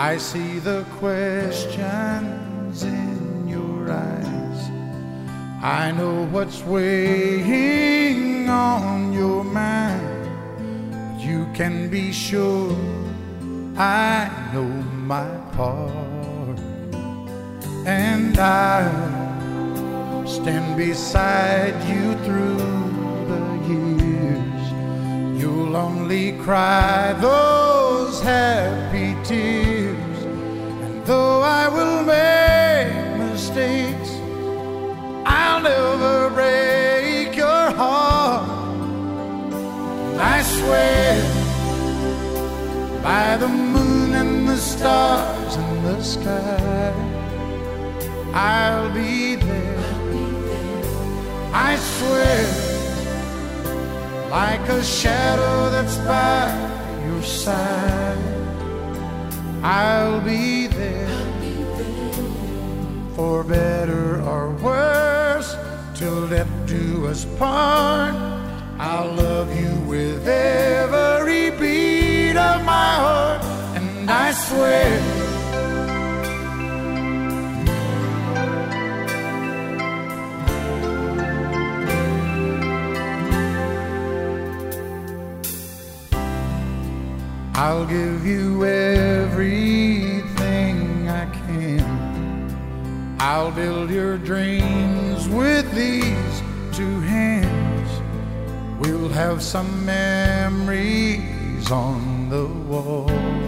I see the questions in your eyes. I know what's weighing on your mind. But you can be sure I know my part, and I'll stand beside you through the years. You'll only cry those happy tears, and though I will make mistakes, I'll never break your heart. And I swear by the moon and the stars in the sky, I'll be there. I swear, like a shadow that's by your side, I'll be there. For better or worse, till death do us part, I'll love you with every beat of my heart. And I swear I'll give you everything I can. I'll build your dreams with these two hands. We'll have some memories on the walls.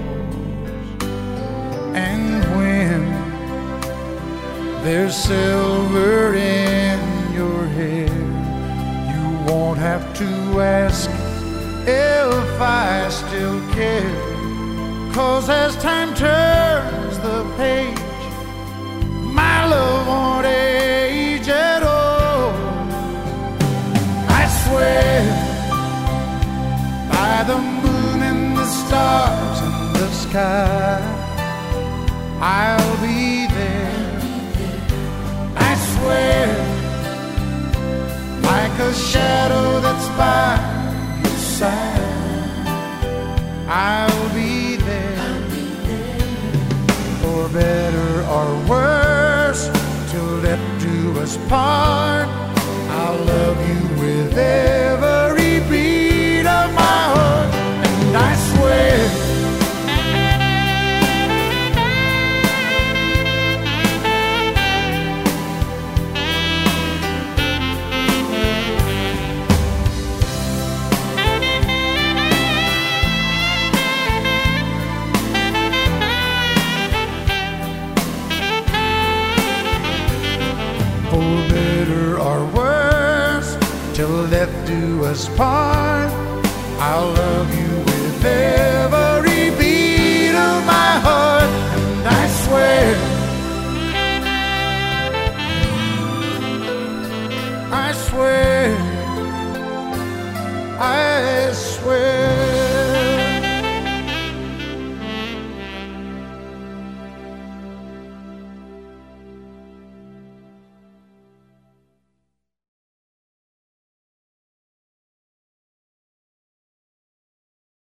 And when there's silver in your hair, you won't have to ask if I still care. 'Cause as time turns the page, my love won't age at all. I swear by the moon and the stars in the sky, I'll be there. I swear, like a shadow that's by your side, I'll be there. For better or worse, till death do us part, I'll love you with every beat of my heart. And I swear till death do us part, I'll love you with every